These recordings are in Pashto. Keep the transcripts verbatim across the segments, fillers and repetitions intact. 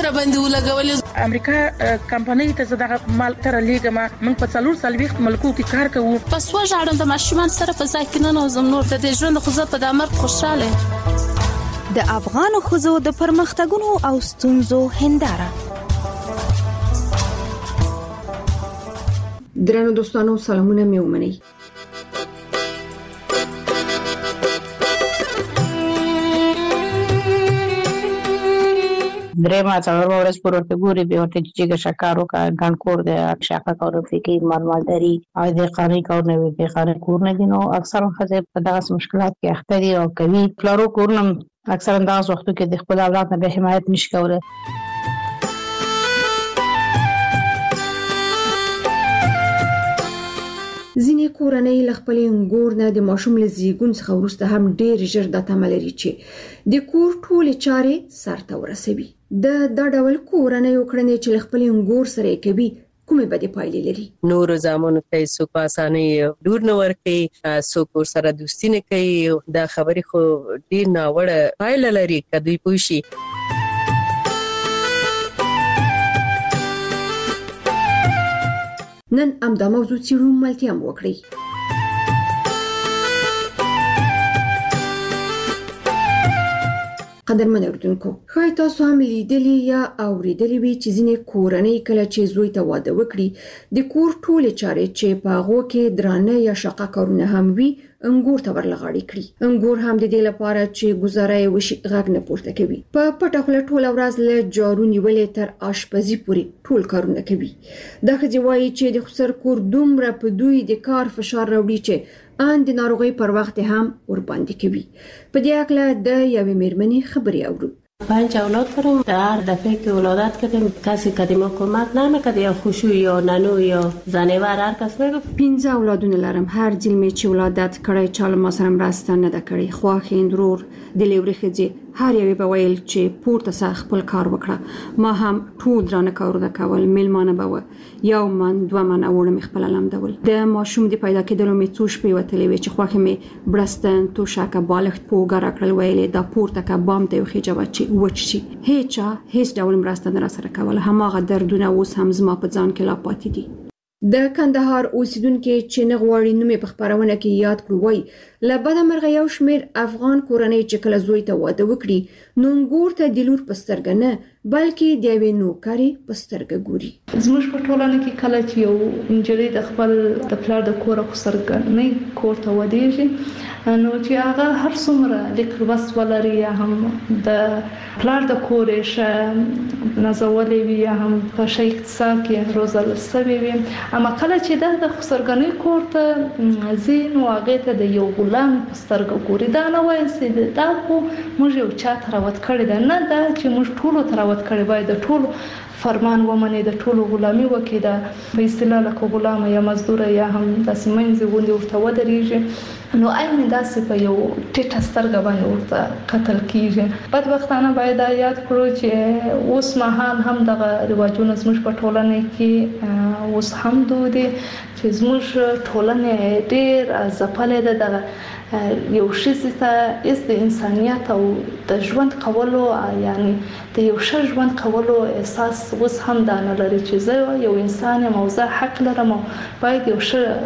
را باندې ولګولې. امریکا کمپنۍ ته زداغه مال تر لیګه ما من په څلور سالويخت ملکو کې کار کوو. پس وژاړم د ماشومان سره په ځای کې نه نوزم نور د دې ژوند خو زه په دامر خوشاله. د افغان ښځو د پرمختګونو او ستونزو هنداره. درنو دوستانو سلامونه مې ومنئ. درېما څلور ورځې پر ورته ګوري به ورته چې شکارو کا ګانکور د شاکا کورو کې مالمالداري او د قانوني کور نه وي د قانوني کور نه دي نو اکثر خزه په دغه مشکلات کې اخته دي او کوي پلارو کورنم اکثر انداز وختو کې د خپل اولاد نه به حمایت نشي کولای. ځینې کورنۍ له خپل انګور نه د ماشوم له زیږون څخه وروسته هم ډېر ژر د تمه لري چې د کور ټولې چارې سرته ورسوي. د دا ډول کورنۍ کړنې چې له خپل انګور سره کوي کومې بدې پایلې لري؟ نور زامنو ته څوک په اسانۍ ډور نه ورکوي، څوک سره دوستي نه کوي. دا خبرې خو ډېر ناوړه پایله لري که دوی پوه شي. نن همدا موضوع څېړو، ملتیا هم وکړئ. قدرمن اردوونکو، ښایي تاسو هم لیدلی یا اوریدلی وي چې ځینې کورنۍ کله چې زوی ته واده وکړي د کور ټولې چارې چې په هغو کې درانه یا شاقه کارونه هم وي انګور ته ورلغاړي کړي. انګور هم د دې لپاره چې ګزاره یې وشي غږ نه پورته کوي. په پټه خوله ټوله ورځ له جارو نیولې تر آشپزي پورې ټول کارونه کوي. دا ښځې وایي چې د خسر کور دومره په دوی د کار فشار راوړي چې ان د ناروغۍ پر وخت هم ور باندې کوي. په دې اړه د یوې میرمنې خبرې اورو. پنج اولاد دارم. در دفعه که ولادت کردیم کسی کدیما کمک نمیکرد، یا خوشو یا ننو یا زنیور هر کس میگفت. پنځه اولادونه لرم. هر ځل مې چې ولادت کړی چا له ما سره مرسته نه ده کړې. خواښې ورور د لیوري ښځې هر یوې به ویل چې پورته سه خپل کار وکړه. ما هم ټول درانه کارونه کول. میلمانه به وه، یو من دوه من اوړه مې خپله لمدول. د ماشوم د پیدا کېدلو مې څو شپې وتلې وې چې خوښې مې بړستن توشکه بالښت په اوږه راکړل. ویلې دا پورته که بام ته یې وخېجوه چې وچ شي. هیچا هیڅ ډول مرسته نه راسره کوله. هماغه دردونه اوس هم زما په ځان کې لا پاتې دي. د کندهار اوسیدونکو چې نه غواړي نوم په خبرونه کې یاد کړو وای له بده مرغه یو شمیر افغان کورنۍ چې کله زوی ته واده وکړي نو انګور ته د لور په سترګه نه بلکې د یوې نوکرې په سترګه ګوري. زموږ په ټولنه کې کله چې یو نجلۍ د خپل د پلار د کور په سترګه نه کور ته ودیږي نو چې هغه هر څومره لیکل بس ولري یا هم د پلار د کور شه نازولې وي یا هم په شي اقتصاد کې روزل سوي وي، اما کله چې د خسرګنۍ کور ته زین واغې ته د یو غلام په سترګه ګوري دا نه وایي چې دا خو موږ یو چا تراوت کړی ده، نه دا چې موږ ټولو تراوت کړی باید د ټولو فرمان ومني، د ټولو غلامي وکړي. د په اصطلاح لکه غلام یا مزدور یا هم داسې منځ غوندي ورته ودرېږي نو عین داسې په یو ټیټه سترګه باندې ورته قتل کیږي. بدبختانه باید دا یاد کړو چې اوس مهال هم دغه رواجونه زموږ په ټولنه کې اوس هم دود دي چې زموږ ټولنه ډېر ځپلې ده. دغه یو ښځې ته هېڅ د انسانیت او د ژوند کولو یعنی د یو ښه ژوند کولو احساس اوس هم دا نه لري چې زه یو انسان یم او زه حق لرم او باید یو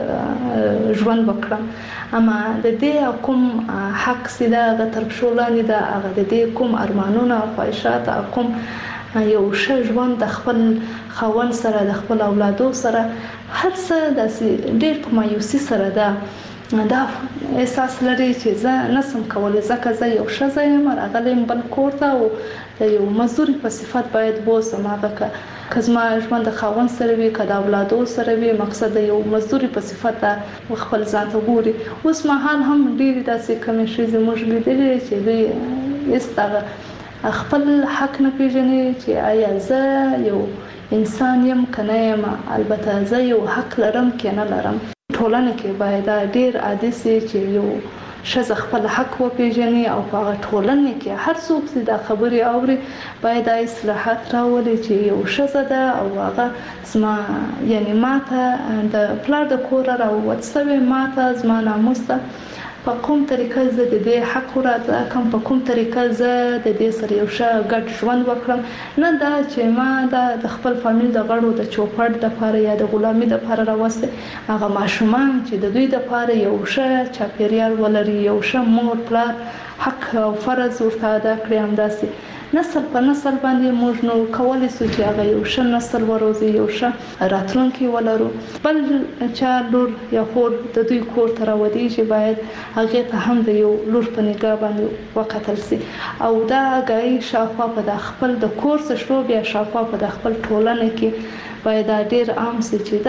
ښه ژوند وکړم. اما د دې کوم حق چې ده هغه تر پښو لاندې ده، هغه د دې کوم ارمانونه او خواهشات کوم یو ښه ژوند د خپل خاوند سره د خپل اولادو سره هر څه داسې ډېر په مایوسي سره ده. دا احساس لري چې زه نسم کولی ځکه زه یو ښځه یم راغلی یم بل کور ته او د یو مزدوري په صفت باید بوسم. هغه که زما ژوند د خاوند سره وي که د اولادو سره وي مقصد د یو مزدوري په صفت خپل ځان ته ګوري. اوس مهال هم ډېرې داسې کمې ښځې موږ لیدلې چې دوی هېڅ دغه خپل حق نه پېژني چې آیا زه یو انسان یم که نه یم، البته زه یو حق لرم که نه لرم. ټولنه کې باید ډېر عادي سي چې یو ښځه خپل حق وپېژني او په هغه ټولنه کې هر څوک چې دا خبرې اوري باید دا اصلاحات راولي چې یو ښځه ده او هغه زما یعنی ماته د پلار د کوره راووت سوې، ماته زما ناموس ده په کوم طریقه زه د دې حق راځه کوم په کوم طریقه زه د دې سره یو ښه ګډ ژوند وکړم نه دا چې ما د خپل فامیل د غړو د چوپړ د لپاره یا د غلامي د لپاره راوسته هغه ماشومان چې د دوی د لپاره یو ښه چاپیریال ولري یو ښه مور پلار حق او فرض ورته ادا کړی همداسې نسل په نسل باندې موږ نو کولای شو چې هغه یو ښه نسل وروزي یو ښه راتلونکي ولرو بل چا لور یا خور د دوی کور ته راوړي باید هغه ته هم د یو لور په نگاه باندې وکتل شي او دا غي شافه په خپل د کور څخه شروع بیا شافه په خپل ټولنه کې باید ډیر عام شي چې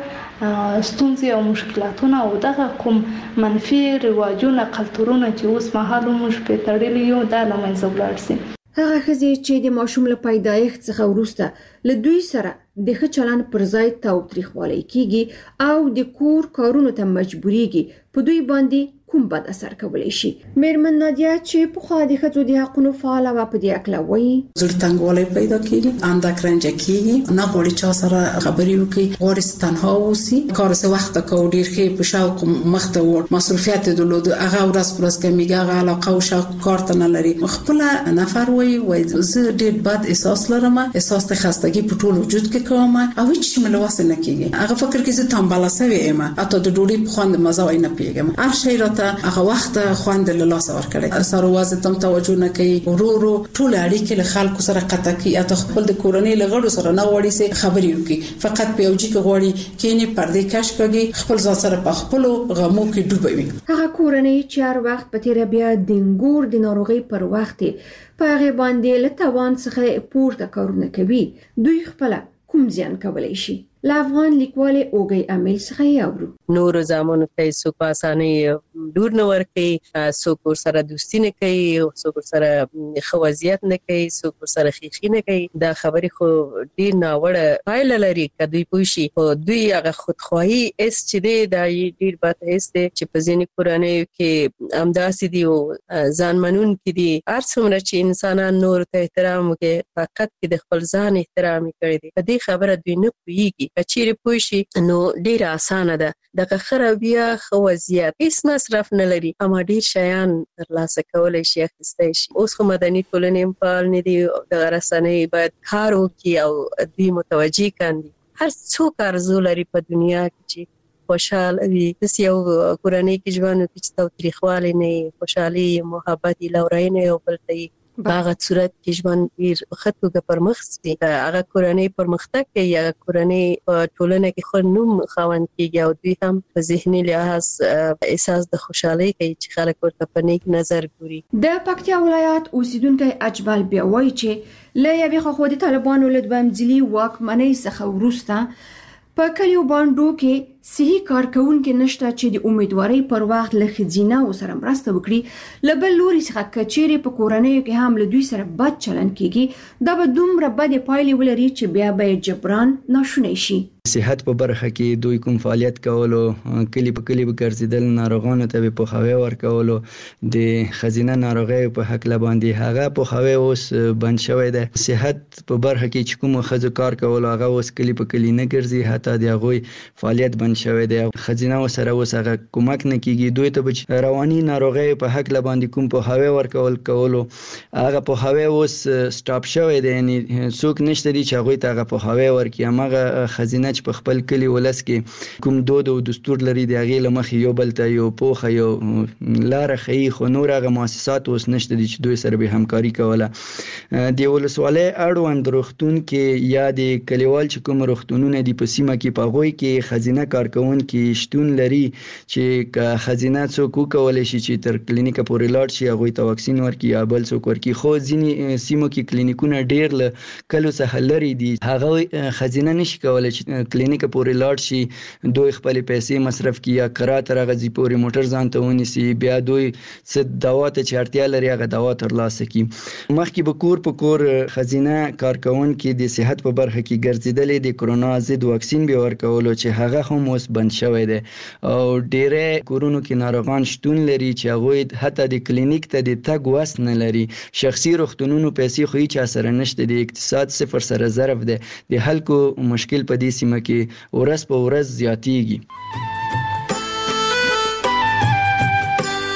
دغه ستونزې او مشکلاتونه او دغه کوم منفي رواجونه کلتورونه چې اوس مهال موږ په تړلي یو د لمنځه ولاړ شي هغه ښځې چې د ماشوم له پیدایښت څخه وروسته له دوی سره د ښه چلند پر ځای تاوتریخوالی کیږي او د کور کارونو ته مجبوریږي په دوی باندې کوم بد اثر کولی شي میرمن نادیا چې په خوا د ښځو د حقونو فعاله وه په دې هکله وایي زړه تنګوالی پیدا کیږي اندک رنجه کیږي نه غواړي چا سره خبرې وکړي غواړي تنها اوسي کار څه وخت کو ډیر ښه په شوق مخ ته ور مصرفیات درلود هغه ورځ پر ورځ کمیږي هغه علاقه او شوق کار ته نه لري خپل نفر وایي وایي زه ډیر بد احساس لرم احساس د خستګي په ټول وجود کې کوم او هیڅ مله واسه نه کیږي هغه فکر کې زه تنبله سوي یم اته د ډوډۍ په خوند مزه وای نه پیګم هر شی راته هغه وخت خوند له لاس ور کړی سره وازه تم توجه نه کوي ورورو ټول اړیکې له خلکو سره قطع کوي اته خپل د کورنۍ لغړو سره نه وړي سي خبري وکي فقط په یوجي کې غوړي کینی پردې کش کوي خپل ځان سره په خپل غمو کې ډوبوي هغه کورنۍ چې هر وخت په تیر بیا د انګور د ناروغي پر وخت په هغه باندې له توان څخه پورته کارونه کوي دوی خپل کوم زیان کولای شي لا افغان لیکوال اوګي امیل څخه یاورو نور زمانو ته سو پاسانه دور نه ورکي سو کور سره دوستی نه کوي سو کور سره خوازیت نه کوي سو کور سره خيخي نه کوي دا خبري خو ډیر ناوړه پایله لري کدی پوشي او دوی هغه خودخواهی اس چې دی دا ډیر بات اس دی چې په ځینې کورنۍ کې امداسي دی او ځانمنون کې دی ارڅومره چې انسانان نور ته احترام کوي فقط کې د خپل ځان احترام کوي په دې خبره دوی نه پوهیږي کچېره پوښي نو ډیر اسانه ده د خرابیا خوازیات هیڅ مصرف نه لري اما ډیر شیان ترلاسه کولای شي اخیستای شي اوس خو مدني ټولنې په اړه نه دی د رسنۍ باید کار وکړي او دوی متوجي کاندي هر څوک ارزو لري په دنیا کې چې خوشاله وي د یو کورنۍ کې ژوند کې تاوتریخوالی نه خوشحالي محبت لورینه او بلته باغ صورت کې ژوند ډیر خطوګه پرمخ سي هغه کورنۍ پرمختګ کوي هغه کورنۍ په ټولنه کې خو نوم خوند کیږي او دوی هم په ذهني لحاظ احساس د خوشحالي کوي چې خلک ورته په نیک نظر ګوري د پکتیا ولایت اوسیدونکو اجمل بیا وایي چې له یوې خوا د طالبانو له دوامدلي واکمنۍ څخه وروسته په کلیو باندې کې صحیح کارکونکو نشته چې د امیدواري پر وخت له خزینه او سره مرسته وکړي لبل لوري څخه کچېره په کورنۍ کې هم له دوی سره بد چلند کیږي دا به دومره بد پایلې ولري چې بیا به جبران ناشونی شي صحت په برخه کې دوی کوم فعالیت کولو کلی په کلی به ګرځیدل ناروغانو ته په خوي ورکولو د خزینه ناروغي په حق لباندې هغه په خوي اوس بند شوی دی صحت په برخه کې چې کوم خزو کار کولو هغه اوس کلی په کلی نه ګرځي حتی د هغه فعالیت بند شوی دی خزینه سره اوس هغه کومک نه کیږي دوی ته رواني ناروغي په حق لباندې کوم په خوي ورکول کولو هغه په خوي اوس سټاپ شوی دی یعنی څوک نشته دي چې هغه ته هغه په خوي ورکي هغه خزینه چې په خپل کلی ولس کې کوم دود او دستور لري دی هغه لمخ یو بلته یو پوخه یو لار خي خو نور هغه مؤسسات اوس نشته دي چې دوی سره به همکاري کوله دی ولسوالۍ اړوند روغتون کې یا د کلیوال چې کوم روغتونونه دی په سیمه کې په غوي کې خزینه کارکون کې شتون لري چې خزینه څوک کولای شي چې تر کلینیک پورې لاړ شي هغه ته واکسین ورکړي یا بل څوک ورکړي خو ځینې سیمو کې کلینیکونه ډیر له کلو څخه لري دي هغه خزینه نشي کولای چې کلینیک پورې لاړ شي دوی خپل پیسې مصرف کړي یا کرا تر غزي پورې موټر ځان ته ونیسي بیا دوی څه دوا ته چې اړتیا لري هغه دوا ترلاسه کړي مخکې به کور په کور خزینه کارکون کې د صحت په برخه کې ګرځیدلې د کرونا ضد واکسین به ورکولو چې هغه هم اوس بند شوی دی او ډېر کورونو کې ناروغان شتون لري چې هغه حتی د کلینیک ته د تګ وس نه لري شخصي روغتونونو پیسې خو هیڅ اثر نشته د اقتصاد صفر سره ضرب دی د خلکو مشکل په دې سیمه کې ورځ په ورځ زیاتیږي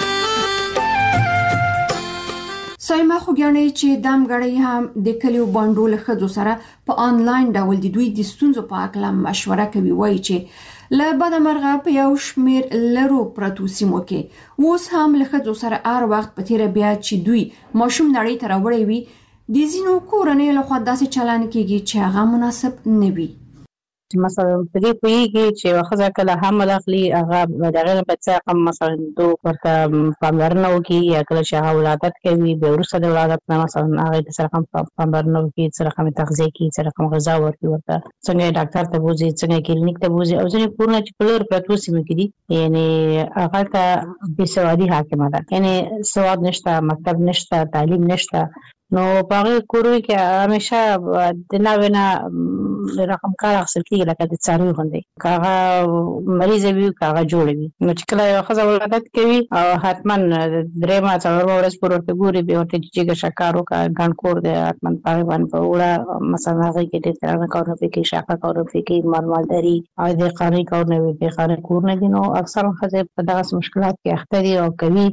سایمه خو ګڼي چې دم غړي هم د کلیو باندو له خځو سره په آنلاین ډول د دوی د ستونزو په اړه مشوره کوي، وایي چې له بده مرغه په یو شمیر لرو پرتو سیمو کې اوس هم له خځو سره هر وخت په تیر بیا چې دوی ماشوم نړۍ ته راوړي وي د ځینو کورنۍ له خوا داسې چلن کېږي چې هغه مناسب نه وي. مثلا په دې پیږي چې واخذ کله حمل اخلي هغه د غیر بچا مثلا دوه ورته پاملرنه وکي یا کله چې هغه ولادت کوي به ورسره د ولادت نه مثلا هغه سره هم پاملرنه وکي، سره هم تغذیه کوي، سره هم غذا ورکوي، ورته څنګه ډاکټر ته بوزي، څنګه کلینیک ته بوزي، او ځینې کورونه چې په لور پرتو سیمه کې دي یعنی هغه ته بې سوادي حاکمه ده، یعنی سواد نشته، مکتب نشته، تعلیم نشته. نو باغ کورو کې همیشه د ناوینه رقم کار اخیستل کېږي لکه د څاروي غوندې، کاغه مریض وي کاغه جوړ وي. نو چې کله یو ښځه ولادت کوي او حتما درېیمه څلورمه ورځ پورې ورته ګوري، بیا ورته جګه شکار وکړه، ګنډکور دی حتما په هغې باندې په وړه مثلا هغې کې ډېر درانه کارونه پرې کوي، شاقه کارونه پرې کوي، مالمالداري او د قانوني کارونه وي، بې قانوني کورونه دي. نو اکثره ښځې په دغسې مشکلات کې اخته دي او کوي.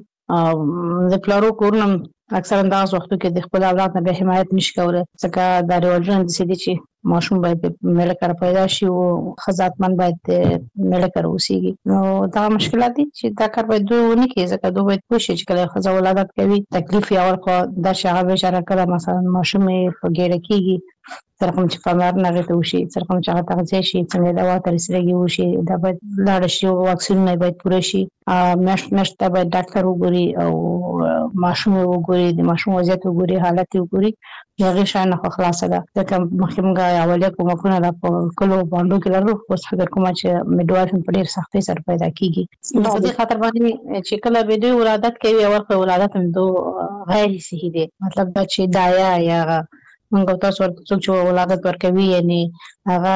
د پلارو کورونه اکثرا دغه وختو کې د خپل اولاد نه به حمایت نشي کولی، ځکه دا رواجونه داسې دي چې ماشوم باید د میړه کره پیدا شي او ښځه حتما باید د میړه کره اوسېږي. نو دغه مشکلات دي چې دا کار باید دوی ونه کړي، ځکه دوی باید پوه شي چې کله ښځه ولادت کوي تکلیف یې اول خو دا چې هغه بېچاره کله مثلا ماشوم یې په ګېډه کېږي، سره کوم چې پاملرنه هغې ته وشي، سره کوم چې هغه تغذیه شي، څنګه دوا ته رسېدګي وشي، دا باید لاړه شي او واکسینونه یې باید پوره شي، میاشت میاشت ته باید ډاکټر وګوري او ماشوم یې وګوري، د ماشوم وضعیت وګوري، حالت یې وګوري. د هغې شیان نه خو خلاصه ده، ځکه مخکې موږ اولیه کومکونه دا په کلو بانډو کې لرو، اوس فکر کومه چې میډوایف هم په ډېر سختۍ سره پیدا کېږي. نو په دې خاطر باندې چې کله به دوی ولادت کوي اول خو ولادت هم دو غیر صحي دی، مطلب دا چې دایا یا موږ تاسو ورته څوک چې ولادت ورکوي یعنی هغه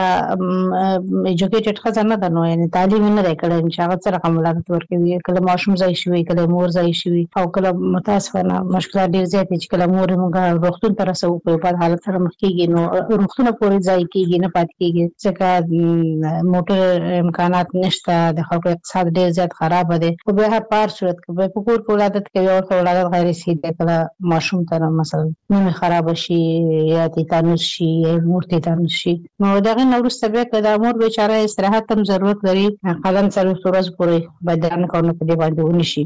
ایجوکیټډ ښځه نه ده، نو یعنی تعلیم یې نه دی کړی چې هغه څه رقم ولادت ورکوي، کله ماشوم ځای شوي، کله مور ځای شوي، او کله متاسفانه مشکلات ډېر زیات دي چې کله مور موږ روغتون ته رسوو په یو بد حالت سره مخ کېږي، نو روغتونه پورې ځای کېږي نه پاتې کېږي، ځکه موټر امکانات نشته، د خلکو اقتصاد ډېر زیات خرابه دی. خو بیا هم په هر صورت کې به په کور کې ولادت کوي او ولادت غیر صحي دی، کله ماشوم ته مثلا نومې خرابه شي یا تیتانوس شي یا مور تیتانوس شي، نو دغه نه وروسته بیا که د مور بیچاره استراحت هم ضرورت لري، قلم څلوېښت ورځې پورې باید درانه کارونه په دې باندې ونشي.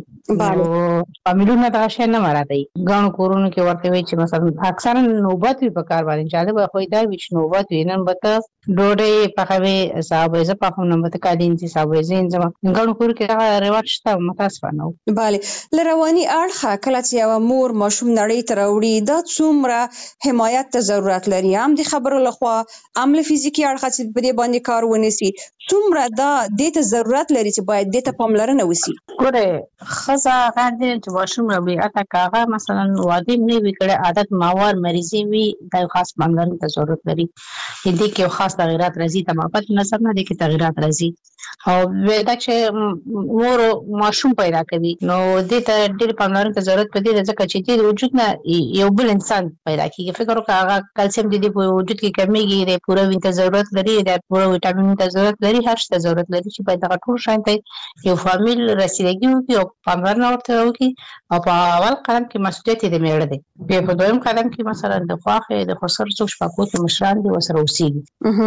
نو فامیلونه دغه شی نه مراعاتوي. ګڼو کورونو کې ورته وایي چې مثلا اکثرا نوبت وي په کار باندې، جالبه خو دا وي چې نوبت وي، نن به ته ډوډۍ پخوې صاحب زه پخوم، نن به ته کالي انځي صاحب زه انځم. ګڼو کورو کې دغه رواج شته، متاسفانه. بله، له رواني اړخه کله چې یوه مور ماشوم نړۍ ته راوړي دا څومره حمایت ته ضرورت لري، هم د خبرو لخوا هم له فزیکي اړخه چې په دې باندې کار ونیسي، څومره دا دې ته ضرورت لري چې باید دې ته پاملرنه وشي؟ ګوره ښځه غیر دی چې ماشوم راوړي، حتی که هغه مثلا واده نه وي کړی، عادت ماوار مریضي وي، دا یو خاص پاملرنې ته ضرورت لري. دې کې یو خاص تغیرات راځي، تماپت نظر نه دې کې تغیرات راځي، او دا چې مور ماشوم پیدا کوي نو دې ته ډېر پاملرنې ته ضرورت پدې ده، ځکه چې دې د وجود نه یو بل انسان پیدا کېږي. فکر وکړه هغه کلسیم د دې په وجود کې کمیږي، د پوره وین ته ضرورت لري، د پوره ویټامین ته ضرورت لري، هر څه ته ضرورت لري چې باید دغه ټول شیان ته یو فامیل رسیدګي وکړي او پاملرنه ورته وکړي. او په اول قدم کې مسؤلیت یې د میړه دی، بیا په دویم قدم کې مثلا د خواښې د خسر څوک شپه کور کې مشران دي ورسره اوسېږي.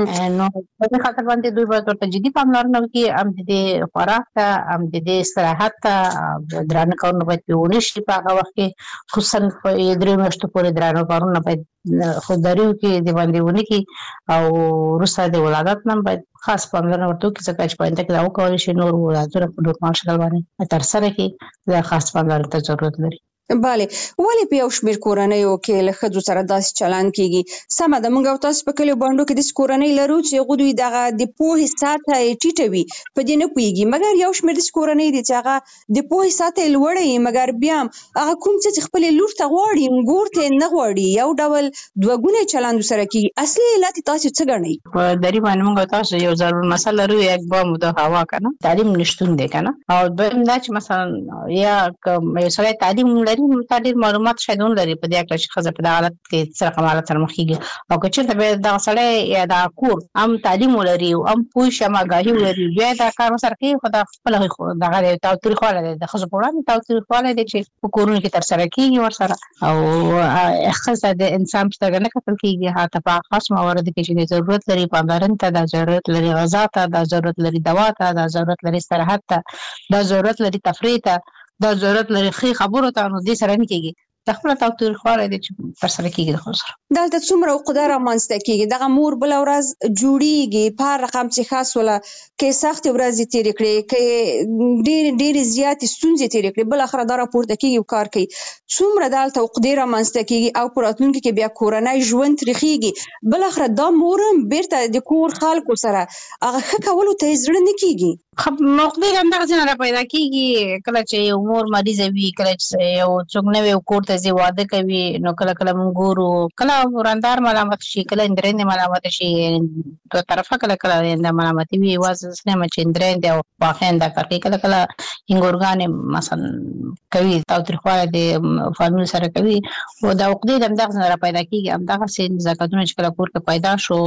نو په دې خاطر باندې دوی باید ورته جدي پاملرنه وکړي، هم د دې خوراک ته، هم د دې استراحت ته، درانه کارونه باید پرې ونه شي په هغه وخت کې، خصوصا په درېیو میاشتو پورې درانه کارونه باید خودداري وکړي، د باندې ونه کړي، او وروسته د ولادت نه باید خاص پاملرنه ورته وکړي، ځکه چې په آینده کې دا وکولی شي نور ولادتونه په نورمال شکل باندې ترسره کړي، دا خاص پاملرنې ته ضرورت لري. بله، ولې په یو شمېر کورنیو کې له ښځو سره داسې چلند کېږي؟ سمه ده، موږ او تاسو په کلیو بانډو کې داسې کورنۍ لرو چې هغوی دوی دغه د پوهې سطحه یې ټیټه وي، په دې نه پوهېږي، مګر یو شمېر داسې کورنۍ دي چې هغه د پوهې سطحه یې لوړه وي، مګر بیا هم هغه کوم څه چې خپلې لور ته غواړي ګور ته یې نه غواړي، یو ډول دوه ګونی چلند ورسره کېږي. اصلي علت یې تاسو څه ګڼئ؟ په دري باندې موږ او تاسو یو ضرور مسله لرو، یک بام د هوا که نه، تعلیم نشتون دی که نه، او دویم دا چې مثلا یا که یو سړی تعلیم لري تعلیم متعدد معلومات شاید لري په دې اړه چې خزه په حالت کې څه رقم حالت سره مخ کیږي او که چېرته به دا سړی یا دا کور هم تعلیم ولري او هم پوه شي ماګاهي ولري بیا دا کار سره کوي خو دا خپل دغه تاوتریخواله ده د خزه په وړاندې تاوتریخواله ده چې په کورونو کې تر سره کیږي ورسره او خزه د انسان په سترګه نه کتل کیږي حتی په خاص موارد کې چې ضرورت لري پاملرنې ته د ضرورت لري غذا ته د ضرورت لري دوا ته د ضرورت لري استراحت ته د ضرورت لري تفریح ته د ضرورت لري خې خبرو ته نو دې سره نه کیږي تخپل تاوتریخواله دي چې تر سره کیږي د خو سره دلته څومره قدرت رامنځته کیږي دغه مور بل ورځ جوړیږي په رقم چې خاص ولا کې سخت ورځ تیر کړي کې ډېر ډېر زیات ستونزې تیر کړي بل اخر دا راپورته کیږي او کار کوي څومره دلته قدرت رامنځته کیږي او پراتونکو کې بیا کورنۍ ژوند تریخيږي بل اخر دا مورم بیرته د کور خلکو سره هغه خکولو ته زړه نه کیږي خب مقدر اندغه څنګه را پیدا کیږي کله چې یو مور مریض وي کله چې یو څوک نه وي کور ته زی واده کوي نو کله کله مونږ ګورو کله ورندار ملامت شي کله اندرند ملامت شي دوه طرفه کله کله اند ملامت وي واز سنه چې اندرند او واخند کوي کله کله انګورګان مثلا کوي تاوتریخواله د فامیل سره کوي او دا عقدې د اندغه څنګه را پیدا کیږي اندغه سین زکاتونه چې کله کور کې پیدا شو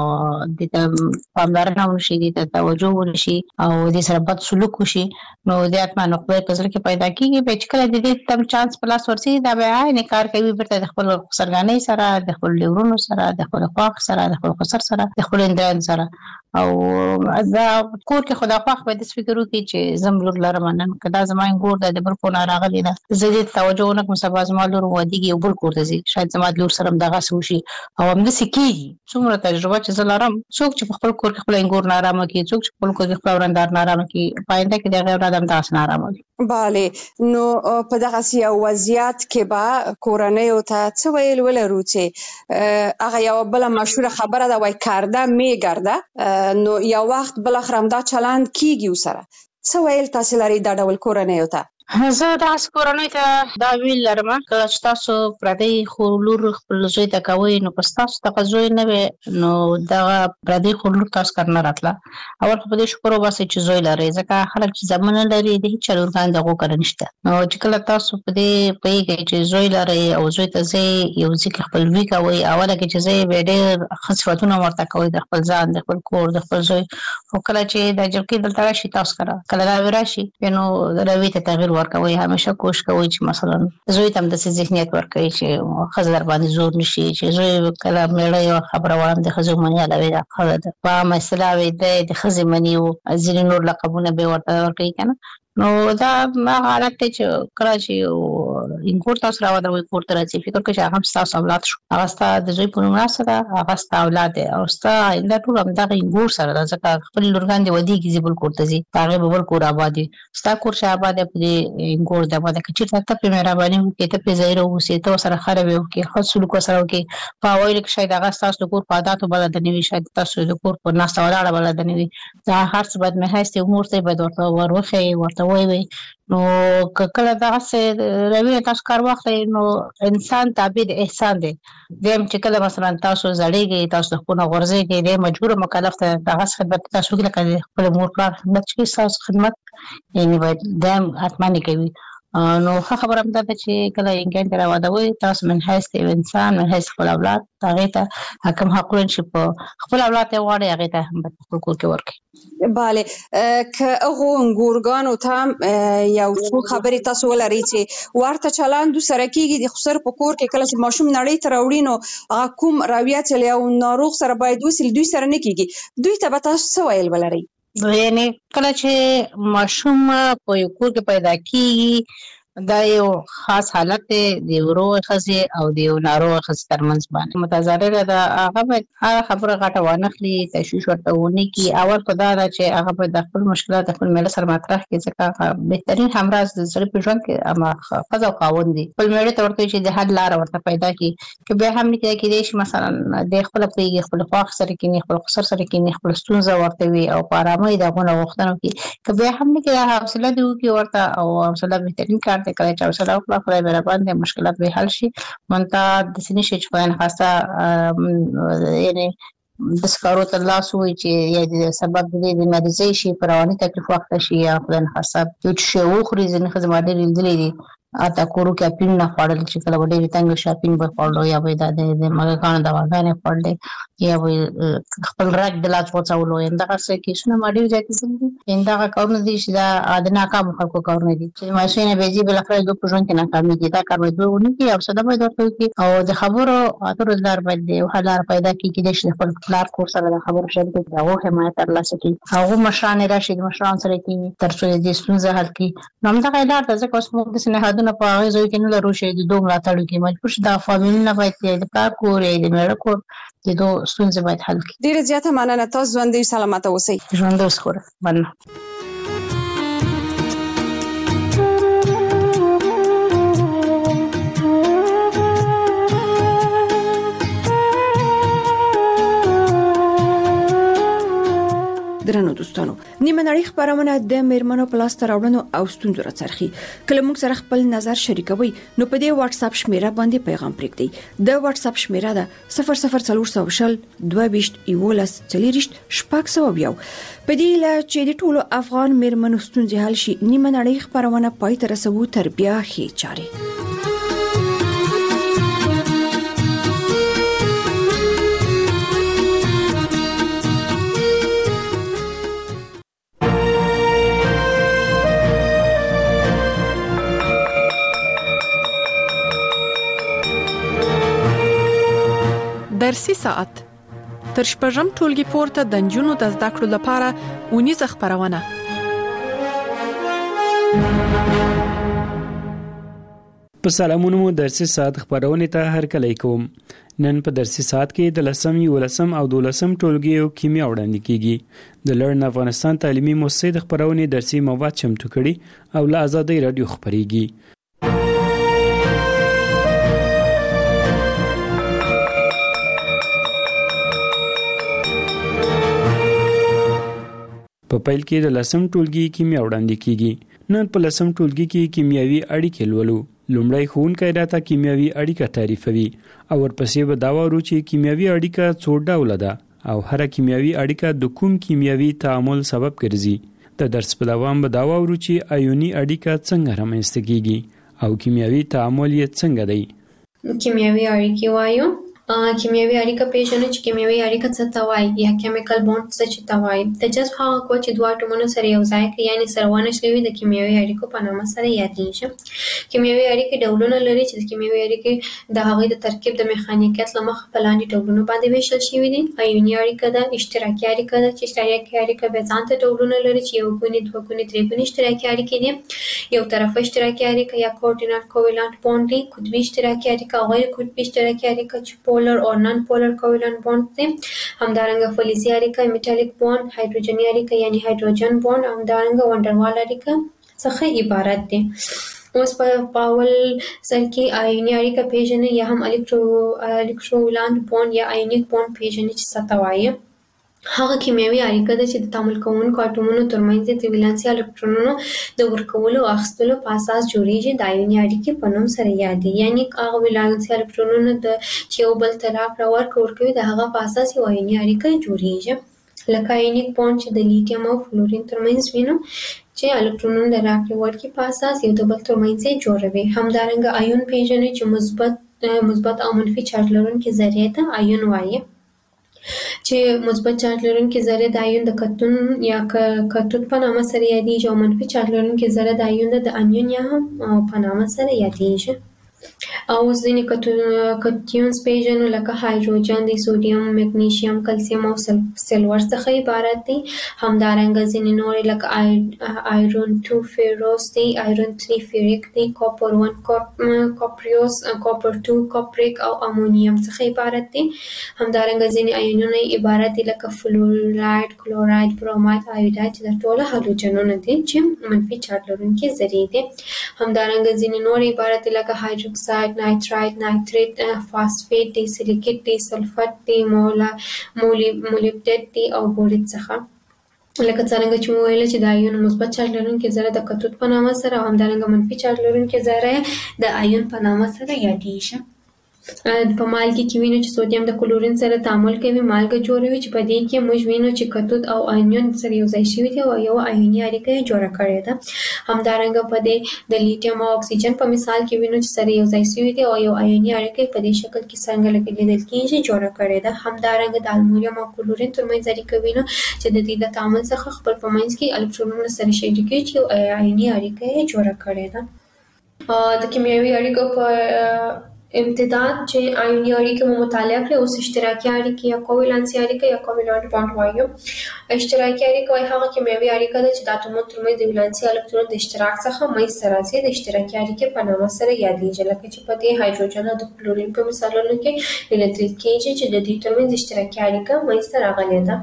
د پاملرنه ونشي د توجه ونشي او د سره بد سلوک وشي نو د اتما نقطه په ځل کې پیدا کیږي په چې کله د دې تم چانس پلاس ورسي دا به عین کار کوي برته د خپل سرګانۍ سره د خپل لورونو سره د خپل خواخ سره د خپل خسر سره د خپل اندران سره او دا کور کې خدا خواخ به د فکر وکړي چې زم لور لرم نن کدا زمای ګور د بل کو نه راغلی نه زه توجه نه کوم سبا زما لور ودیږي او بل کور ته زی شاید زما لور سره دغه سوشي او هم د سکیږي څومره تجربه چې زلارم څوک چې خپل کور کې خپل انګور نه آرام کوي څوک چې خپل کور کې خپل ورندار نه آرام کوي پاینده کې دغه اولاد تاسو نه آرام کوي bale نو په دغه سیاسي وضعیت کې به کورنۍ او ته څه ویل ولرو چې هغه یو بل مشهور خبره ده وای کارده میګرده نو یو وخت بل اخرام دا چلند کیږي وسره څه ویل تاسو لري دا ډول کورنۍ او ته زه تاسو کورنۍ ته دا ویل لرم چې تاسو پردي خلور خپل زوی ته کوي نو پس تاسو ته زوی نه وي نو دا پردي خلور تاسو کارنه راتله اول په دې شکر وباسئ چې زوی لري ځکه خلک چې زمونه لري د هیڅ چلورګان دغه کار نشته نو چې کله تاسو په دې پیګه چې زوی لري او زوی ته زی یو ځکه خپل وی کوي اوله کې چې زی به ډېر خصفتونه ورته کوي د خپل ځان د خپل کور د خپل زوی او کله چې د جلکې دلته راشي تاسو کړه کله دا راشي نو روي ته تغیر ورکوي همیشه کوشش کوي چې مثلا زوی تم د ذهنیت ورکوي چې خزر باندې زور نشي چې زوی کله مړ یو خبره وړاندې خزو منی علاوه دا خبره په مسله وي د خزې منی او ځینې نور لقبونه به ورته ورکوي کنه نو دا ما حالت چې کله چې انګور تاسو راو دروي کور ته راځي فکر کوي چې هغه تاسو اولاد شو هغه ستاسو د زوی په نوم سره هغه ستاسو اولاد او ستاسو انده ټول هم دغه انګور سره د ځکه خپل لورګان دی ودی کې زبل کور ته ځي هغه به ول کور آبادی ستاسو کور شه آباد په انګور د آباد کې چې تاسو په مهرباني وکړئ ته په زیرو وسی ته سره خراب یو کې خاص سلوک سره وکړي په وایل کې شاید هغه تاسو کور په عادت بلد نه وي شاید تاسو د کور په ناس ولاړ بلد نه وي دا هر څه بد مه هسته امور ته به ورته وروخه ورته وای نو کله دا څه روي تاسو کار وخت نو انسان تابع د احسان دی دیم چې کله مثلا تاسو زړیږي تاسو خپل غرضه کې د مجبور مکلف ته دغه خدمت تاسو کې لکه خپل مور پلار خدمت کې تاسو خدمت یعنی باید دیم اتمنه کوي نو خبره هم ده چې کله انګان تر واده تاسو من حیث انسان من حیث خپل اولاد هغه ته حکم حقوق شي په خپل اولاد ته وړي هغه ته هم په کور کې ورکي bale که هغه انګورګانو ته یو څو خبرې تاسو ولري چې ورته چلند سره کیږي د خسر په کور کې کله چې ماشوم نړۍ ته راوړي نو کوم راویات له یو ناروغ سره باید وسیل دوی سره نه کیږي دوی ته به تاسو څه ویل ولري یعنی کله چې ماشوم په یو کور کې پیدا کیږي دا یو خاص حالت دی د ورو خزې او د ناروغ خزې ترمنځ باندې متضرره ده هغه به هغه خبره غټه وانخلي تشویش ورته ونه کی اول په دا چې هغه په د خپل مشکلات خپل مل سره مطرح کړي ځکه بهترین همراز د سړي په ژوند کې اما خزه او خاوند دي خپل مړ ته ورته چې د حل لار ورته پیدا کی چې به هم نه کې شي مثلا د خپل پیږي خپل خواخ سره کې خپل خسر سره کې خپل ستونزه ورته وي او په آرامۍ دغه وختونو کې چې به هم نه کې حوصله دی او ورته او حوصله بهترین کار ته کوي چې حوصله او خپل مهربان دي مشکلات به حل شي مونته د سینې شي چې په خاصه یعنی د سکارو ته لاس وي چې یا د سبب د مریضۍ شي پرواني تکلیف وخت شي یا خپل حساب چې شو خوري ځنه خدمات لري دي اته کورو کې اپین نه خوړل چې کله وړي تنګ شاپینګ به خوړل یا به د مګه کان د واغانه خوړل یا به خپل راک د لاس وڅولو انده څه کې شنه ماډي ځکه چې انده کارونه دي چې دا د ناکام خلکو کارونه دي چې ماشینه به جی بل خپل د پروژن کې ناکامي دي دا کار به دوی کې او صدا به درته او د خبرو اترو دار باندې او حلار پیدا کیږي چې خپل پلار کور سره د خبرو شریک دي او حمایت ترلاسه کوي هغه مشران راشي مشران سره کې ترڅو دې ستونزه حل کړي نو دا غیلار د ځکه اوس موږ د سنهادونو په هغه ځای کې نه لرو چې د دوه ملاتړ کې مجبور شي دا فامیل نه باید د پلار کور د مېړه کور د دوه ستونزې باید حل کړي. ډیره زیاته مننه تاسو ژوندۍ سلامت اوسئ. ژوند اوس خور مننه. درنو دوستانو نیمه نړۍ خبرونه د میرمنو په لاس راوړنو او ستونزو راڅرخي کله موږ سره خپل نظر شریکوي نو په دې واتس اپ شمیره باندې پیغام پرېږدئ د واتس اپ شمیره ده صفر صفر څلور سوه شل دوه ویشت یولس څلوېښت شپږ سوه یو په دې لا چې د ټولو افغان میرمنو ستونزې حل شي نیمه نړۍ خبرونه پای ته رسوو تر بیا ښې چارې. درسي ساعت تر شپږم ټولګي پورته د نجونو د زده کړو لپاره اونیزه خبرونه. په سلامونو مو درسي ساعت خبرونه ته هرکلی کوم. نن په درسي ساعت کې د لسم یولسم او دولسم ټولګي کیمیا وړاندې کیږي. د لرن افغانستان تعلیمي مؤسسې د خبرونه درسي مواد چمتو کړي او له آزادۍ رادیو خبريږي. په پیل کې د لسم ټولګي کیمیا وړاندې کیږي. نن په لسم ټولګي کې کیمیاوي اړیکې لولو. لومړی ښوونکی راته کیمیاوي اړیکه تعریفوي او ورپسې به دا وایو چې کیمیاوي اړیکه څو ډوله ده او هر کیمیاوي اړیکه د کوم کیمیاوي تعامل سبب ګرځي. د درس په دوام به دا وایو چې آیوني اړیکه څنګه رامنځته کیږي او کیمیاوي تعامل یې څنګه دی. کیمیاوي اړیکې وایو. کیمیاوي اړیکه پیژنو چې کیمیاوي اړیکه څه ته وایي یا کیمیکل بوند څه چې ته وایي. د جذب هغه قوه چې دوه اټومونه سره یو ځای کوي یعنی سره ونښلوي د کیمیاوي اړیکو په نامه سره یادېږي. کیمیاوي اړیکې ډولونه لري چې د کیمیاوي اړیکې د هغوی د ترکیب د میخانیکیت له مخې په لاندې ډولونو باندې ویشل شوي دي. آیوني اړیکه ده، اشتراکي اړیکه ده چې اشتراکي اړیکه بیا ځان ته ډولونه لري چې یو ګونې دوه ګونې درې ګونې اشتراکي اړیکې دي. یو طرفه اشتراکي اړیکه یا کوردینات کوولانت بوند دي. قطبي اشتراکي اړیکه، غیر قطبي اشتراکي اړیکه چې پولر او نان پولر کوولانت بوند دي. همدارنګه فلزي اړیکه، میټالیک بوند، هایدروجني اړیکه یعنی هایدروجن بوند، همدارنګه وانډروال اړیکه څخه عبارت دي. اوس په اول سر کې آیوني اړیکه پیژنې یا هم الکترو الکترولانت بوند یا آیونیک بوند پیژنې چې څه ته وایي. هغه کیمیاوي اړیکه ده چې د تعامل کوونکو اټومونو ترمنځ د ولانسي الکترونونو د ورکولو او اخیستلو په اساس جوړیږي. د آیوني اړیکې په نوم سره یادېږي. یعنی هغه ولانسي الکترونونو د چې یو بل ته راکړه ورکړه ورکوي د هغه په اساس یو آیوني اړیکه جوړیږي. لکه آیونیک بوند چې د لیتیم او فلورین ترمنځ وینو چې الکترونونه د راکړې ورکړې په اساس یو د بل ترمنځ یې جوړوي. همدارنګه آیون پیژنې چې مثبت مثبت او منفي چارج لرونکي ذرې ته آیون وایي. چې مثبت چارج لرونکي ذره د آیون د کتون یا کتود په نامه سره یادېږي او منفي چارج لرونکي ذره د آیون د انیون یا هم په نامه سره یادېږي. او ځینې کتیونز پیژنو لکه هایدروجن دی، سودیم، مګنیشیم، کلسیم او سلور څخه عبارت دي. همدارنګه ځینې نورې لکه آیرون ټو فیروس دی، آیرون تھری فیریک دی، کاپر ون کاپریوس، کاپر ټو کاپریک او امونیم څخه عبارت دي. همدارنګه ځینې آیونونه عبارت دي لکه فلوراید، کلوراید، بروماید، آیوداید چې دا ټول هالوجنونه دي چې منفي چارج لرونکي ذرې دي. همدارنګه ځینې نور عبارت دي لکه هایدروکساید، نایتراید، نایتریت، فاسفیټ دی، سیلیکیټ دی، سلفټ دی، مولا مولبډیټ دی او بوریت څخه. لکه څنګه چې مو ویل چې د آیون مثبت چارج لرونکي ذره د کتود په نامه سره او همدارنګه منفي چارج لرونکي ذره د آیون په نامه سره یادېږي. په مالګې کې وینو چې سودیم د کلورین سره تعامل کوي مالګه جوړوي چې په دې کې موږ وینو چې کتود او آیون سره یو ځای شوي دي او یو آیوني اړیکه یې جوړه کړې ده. همدارنګه په دې د لیتیم او اکسیجن په مثال کې وینو چې سره یو ځای شوي دي او یو آیوني اړیکه په دې شکل کې څنګه لیدل کېږي جوړه کړې ده. همدارنګه د المونیم او کلورین ترمنځ اړیکه وینو چې د دې د تعامل څخه خپل په منځ کې الکترونونه سره شریکي چې آیوني اړیکه یې جوړه کړې ده. د کیمیاوي اړیکو په امتداد چې آیوني اړیکې مو مطالعه کړې اوس اشتراکي اړیکې یا کوولانسي اړیکه یا کوولانت بانډ وایو. اشتراکي اړیکه وایي هغه کیمیاوي اړیکه ده چې د اتومونو ترمنځ د ولانسي الکترون د اشتراک څخه منځته راځي. د اشتراکي اړیکې په نامه سره یادېږي لکه چې په دې هایدروجن او د کلورین په مثالونو کې لیدل کېږي چې د دې ترمنځ اشتراکي اړیکه منځته راغلې ده.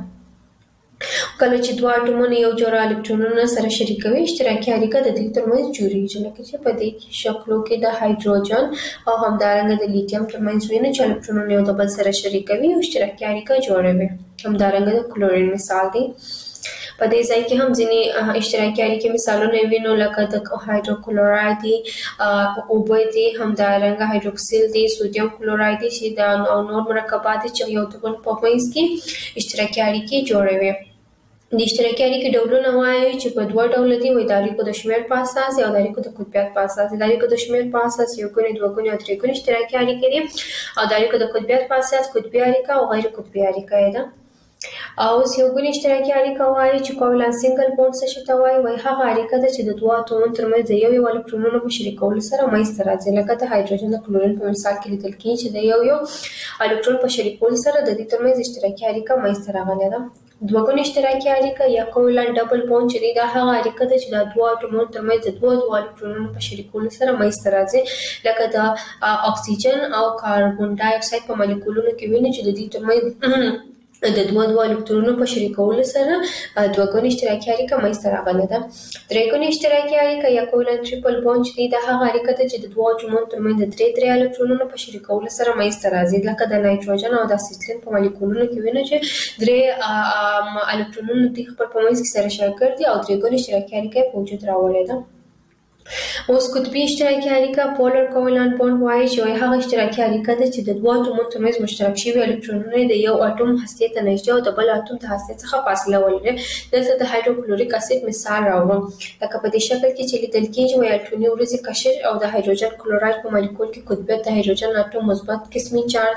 کله چې دوه اټومونه یو جوړه الکترونونه سره شریکوي اشتراکي اړیکه د دې ترمنځ جوړیږي لکه چې په دې شکلو کې د هایدروجن او همدارنګه د لیتیم ترمنځ وینو چې الکترونونه یو د بل سره شریکوي او اشتراکي اړیکه جوړوي. همدارنګه د کلورین مثال دی. په دې ځای کې هم ځینې اشتراکي اړیکې مثالونه وینو لکه د هایدروکلوراید دي، اوبه دي، همدارنګه هایدروکسیل دي، سودیم کلوراید دي چې د نور مرکبات دي چې یو د بل په منځ کې اشتراکي اړیکې جوړوي. د اشتراکي اړیکې ډولونه وایي چې په دوه ډوله دي وایي د اړیکو د شمېر په اساس او د اړیکو د قطبیت په اساس. د اړیکو د شمېر په اساس یو ګونې دوه ګونې او درې ګونې اشتراکي اړیکې دي او د اړیکو د قطبیت په اساس قطبي اړیکه او غیر قطبي اړیکه ده. او یو ګونې اشتراکي اړیکه وایي چې کوولانت سنگل بوند څه شي ته وایي وایي هغه اړیکه ده چې د دوه اتومونو ترمنځ د یو یو الکترونونو په شریکولو سره منځته راځي لکه د هایدروجن د کلورین په مثال کې لیدل کېږي چې د یو یو الکترون په شریکولو سره د دې ترمنځ اشتراکي اړیکه منځته راغلې ده. دوه ګونې اشتراکي اړیکه یا کوولانت ډبل بوند چې دی دا هغه اړیکه ده چې د دوه اتومونو ترمنځ د دوه دوه الکترونونو په شریکولو سره منځته راځي لکه د اکسیجن او کاربن ډای اکساید په مالیکولونو کې ویني چې د دې ترمنځ د دوه دوه الکترونونو په شریکولو سره دوه ګونې اشتراکي اړیکه منځته راغلې ده. درې ګونې اشتراکي اړیکه یا کوولانت ټریپل بوند چې دی دا هغه اړیکه ده چې د دوه اتومونو ترمنځ د درې درې الکترونونو په شریکولو سره منځته راځي لکه د نایتروجن او د اسیټلین په مالیکولونو کې وینو چې درې الکترونونه دوی خپل په منځ کې سره شریک دي او درې ګونې اشتراکي اړیکه په وجود راوړې ده. اوس قطبي اشتراکي اړیکه پولر کوولانت بوند وایي چې هغه اشتراکي اړیکه ده چې د دوه اتومونو ترمنځ مشترک شوي الکترونونه د یو اټوم هستې ته نږدې او د بل اټوم د هستې څخه فاصله ولري. دلته د هایدروکلوریک اسید مثال راوړم لکه په دې شکل کې چې لیدل کېږي وایي اټومي وریځې قشر او د هایدروجن کلوراید په مالیکول کې قطبیت د هایدروجن اټوم مثبت قسمي چارج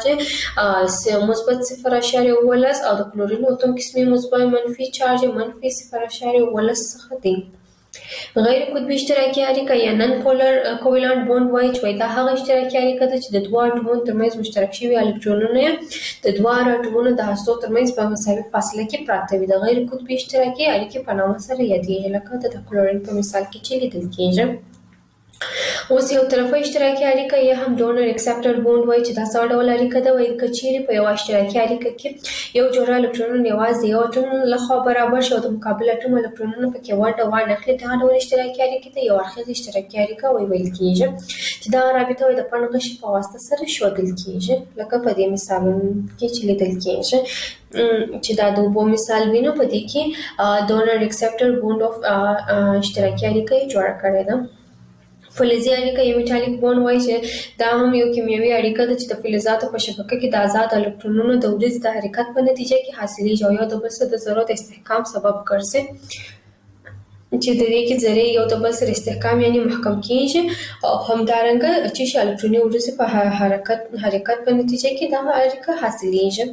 مثبت صفر اعشاریه اوولس او د کلورین اټوم قسمي مثبت منفي چارج منفي صفر اعشاریه اوولس څخه دی. غیر قطبي اشتراکي اړیکه یا نن پولر کوولانت بوند وایي چې دا هغه اشتراکي اړیکه ده چې د دوه اټومونو ترمنځ مشترک شوي الکترونونه د دوه اټومونو د هستو ترمنځ په مساوي فاصله کې پراته وي. د غیر قطبي اشتراکي اړیکې په نامه سره یادېږي لکه د کلورین په مثال کې چې لیدل کېږي. اوس یو طرفه اشتراکي اړیکه یا هم ډونر اکسپټر بوند وایي چې دا څه ډول اړیکه ده وایي که چیرې په یوه اشتراکي اړیکه کې یو جوړه الکترونونه یوازې د یو اټوم لخوا برابر شي او د مقابل اټوم الکترونونه پکې ونډه وانخلي دغه ډول اشتراکي اړیکې ته یو اړخیزه اشتراکي اړیکه ویل کېږي چې دا رابطه وایي د پنډ غشي په واسطه سره ښودل کېږي لکه په دې مثالونو کې چې لیدل کېږي چې دا د اوبو مثال وینو په دې کې ډونر اکسپټر بوند اف اشتراکي اړیکه یې جوړه کړې ده. فلزي اړیکه یا میټالیک بوند وایي چې دا هم یو کیمیاوي اړیکه ده چې د فلزاتو په شبکه کې د آزاد الکترونونو د وریځ د حرکت په نتیجه کې حاصلېږي او یو د بل سره د ذرو د استحکام سبب ګرځي چې د دې کې ذرې یو د بل سره استحکام یعنی محکم کېږي او همدارنګه چې الکتروني وریځ په حرکت حرکت په نتیجه کې دا اړیکه حاصلېږي.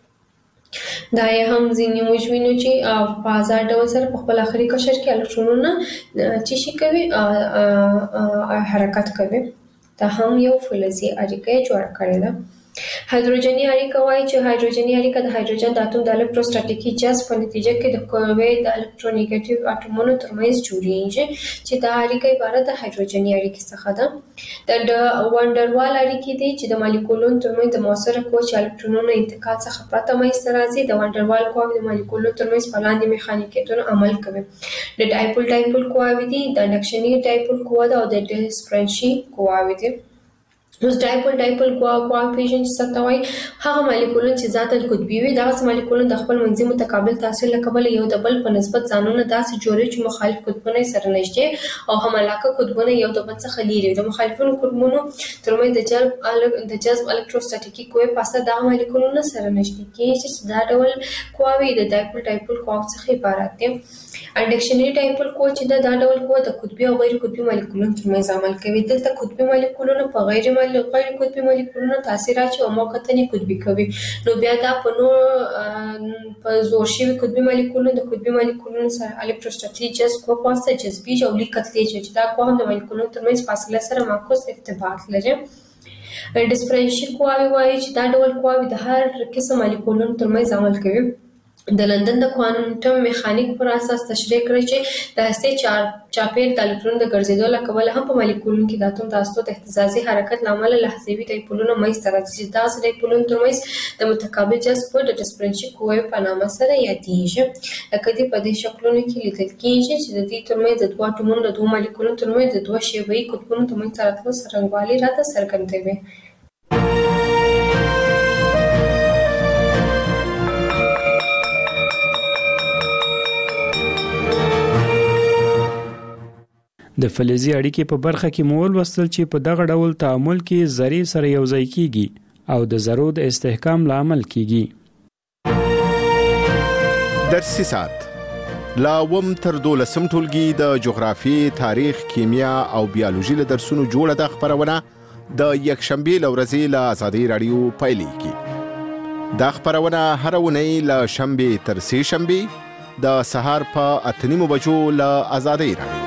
دا یې هم ځینې موږ وینو چې په آزاد ډول سره په خپل آخري قشر کې الکترونونه چې شي کوي حرکت کوي. دا هم یو فلزي اړیکه یې جوړه کړې ده. هایدروجني اړیکه وایي چې هایدروجني اړیکه د هایدروجن د اتوم د الکتروستاتیکي جذب په نتیجه کې د قوې د الکترونیګیټیو اټومونو ترمنځ جوړیږي چې دا اړیکه عبارت د هایدروجني اړیکې څخه ده. د وانډروال اړیکې دي چې د مالیکولونو ترمنځ د مؤثره قوې چې الکترونونو انتقال څخه پرته منځته راځي. د وانډروال قواوې د مالیکولونو ترمنځ په لاندې میخانیکیتونو عمل کوي. د ډایپول ډایپول قواوې دي، د انډکشني ډایپول قوه ده او د ډسپرنشي قواوې دي. اوس ډایپول ډایپول کوآ پیژن څه ته وایي هغه مالیکولونه چې ذاتاً قطبي وي دغه مالیکولونه د خپل منځي متقابل تاثیر له کبله یو د بل په نسبت ځانونه داسې جوړوي چې مخالف قطبونه سره نږدې او هملاکه قطبونه یو د بل څخه لري د مخالفونو قطبونو ترمنځ د جذب د جذب الکتروستاتیکي قوې په اساس دغه مالیکولونه سره نږدې کیږي چې دا ډول قواوې د ډایپول ډایپول قواو څخه عبارت دي. انډکشنري ډایپول قوه چې دا د ډول قوه د قطبي او غیر قطبي مالیکولونو ترمنځ عمل کوي. دلته قطبي مالیکولونه په غیر غیر قطبي مالیکولونو تاثیر اچوي او موقتاً قطبي کوي. نو بیا دا په نو په زور شوي قطبي مالیکولونو د قطبي مالیکولونو سره الکتروستاتیک جذب قوه په واسطه جذبي او لیک کتلې چې دا قوه هم د مالیکولونو ترمنځ فاصله سره معکوس ارتباط لري. ډیسپرنشل قواوې وایي چې دا ډول قواوې د هر قسم مالیکولونو ترمنځ عمل کوي. د لندن د کوانټم میخانیک پر اساس تشریح کړی چې د هستې چار چاپیر د الکترون د ګرځېدو له کبله هم په مالیکولونو کې د اتوم د هستو د اهتزازي حرکت له امله لحظوي ډایپولونه منځته راځي چې داسې ډایپولونو ترمنځ د متقابل جذب د ډیسپرنشل قوې په نامه سره یادېږي. لکه دې په دې شکلونو کې لیدل کېږي چې د دې ترمنځ د دوه اتومونو د دوه مالیکولونو ترمنځ د دوه شیبه‌یي قطبونو ترمنځ راتلو څرنګوالی راته څرګندوي. د فلزي اړیکې په برخه کې مو ولوستل چې په دغه ډول تعامل کې ذرې سره یوځای کیږي او د ذرو د استحکام لامل کیږي. درسي ساعت لا وم تر دولسم ټولګي د جغرافیې، تاریخ، کیمیا او بیولوژي له درسونو جوړه د خبرونه د یکشنبه لورځې له آزادۍ رادیو پیلېږي. دا خبرونه هر اونۍ له شنبه تر سه شنبه د سهار په اته نیمو بجو له آزادۍ رادیو.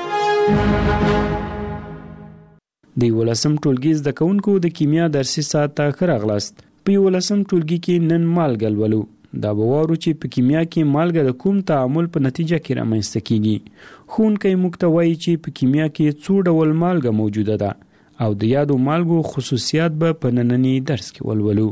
د یولسم ټولګي زده کوونکو د کیمیا درسي ساعت ته ښه راغلاست. په یولسم ټولګي کې نن مالګه لولو. دا به وارو چې په کیمیا کې مالګه د کوم تعامل په نتیجه کې رامنځته کیږي. ښوونکی موږ ته وایي چې په کیمیا کې څو ډول مالګه موجوده ده او د یادو مالګو خصوصیات به په ننني درس کې ولولو.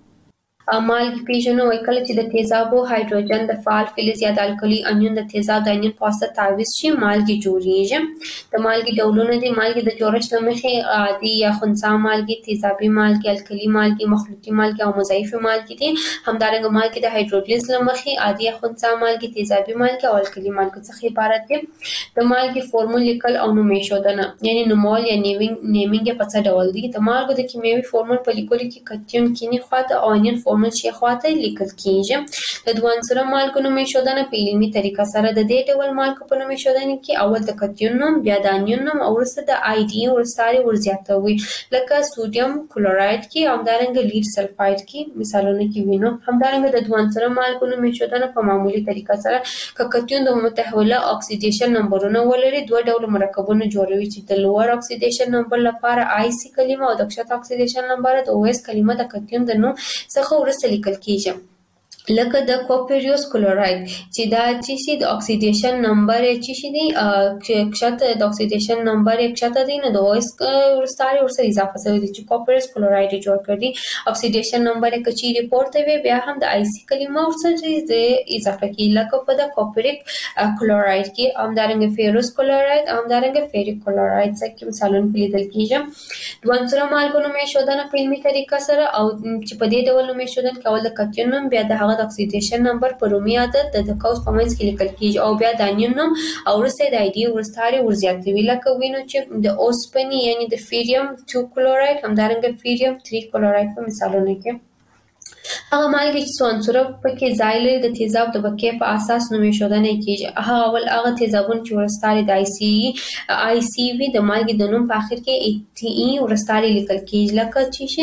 مالګې پیژنو وایي کله چې د تیزابو هایدروجن د فعال فلز یا د الکلي انیون د تیزاب د انیون په واسطه تعویض شي مالګې جوړیږي. د مالګې ډولونه دي مالګې د جوړښت له مخې عادي یا خنثی مالګې، تیزابي مالګې، الکلي مالګې، مخلوطي مالګې او مضاعفې مالګې دي. همدارنګه مالګې د هایدرولیز له مخې عادي یا خنثی مالګې، تیزابي مالګې او الکلي مالګې څخه عبارت دي. د مالګې فورمول لیکل او نوم ایښودنه یعنی نومول یا نیمینګ نیمینګ په څه ډول دي. د مالګو د کیمیاوي فورمول په لیکلو کې کتیون کینی خواته او انیون فورمول چې خواته لیکل کیږي. د دوه عنصره مالګو نوم ایښودنه په علمي طریقه سره د دې ډول مالګو په نوم ایښودنه کې اول د کتیون نوم، بیا د انیون نوم او وروسته د آی ډي ورسره ورزیاتوي. لکه سوډیم کلورایډ کې همدارنګه لیډ سلفایډ کې مثالونه کې وینو. همدارنګه د دوه عنصره مالګو نوم ایښودنه په معمولی طریقه سره ک کتیون د متحوله اکسیډیشن نمبرونه ولري دوه ډول مرکبونه جوړوي چې د لوړ اکسیډیشن نمبر لپاره آی سی کلمه او د کښته اکسیډیشن لپاره د او اس کلمه د کتیون د نوم څخه ورسته لیکل کیږي. لکه د کوپریوس کلورایډ چې دا چې د اکسیډیشن نمبر چې شي دی کښته د اکسیډیشن نمبر کښته دی نه د او اس ورسره ورسره اضافه شوی دی چې کوپریوس کلورایډ جوړ کړي. اکسیډیشن نمبر کچې ریپورت وي بیا هم د آی سی کلمه ورسره اضافه کی. لکه په د کوپریک کلورایډ کې همدارنګه فیروس کلورایډ همدارنګه فیریک کلورایډ څخه مثالونه لیدل کیږي. دوه عنصره مالګو نوم ایښودنه په علمي طریقه سره او چې په دې ډول نوم ایښودل کول د کتیون نوم بیا د هغه د اکسیډیشن نمبر په رومي عدد د قوس په منځ کې لیکل کیږي او بیا د انیون نوم او وروسته د آی ډي ورسره ورزیاتوي. لکه وینو چې د اوسپنې یعنی د فیریم دوه کلورایډ همدارنګه فیریم درې کلورایډ په مثالونو کې هغه مالګې چې څو عنصره پکې ځای لري د تیزاب د بقیې په اساس نوم ایښودنه کیږي. هغه اول هغه تیزابونه چې ورسره د آی سی آی سی وي د مالګې د نوم په اخر کې ای ټي ای ورسره لیکل کیږي. لکه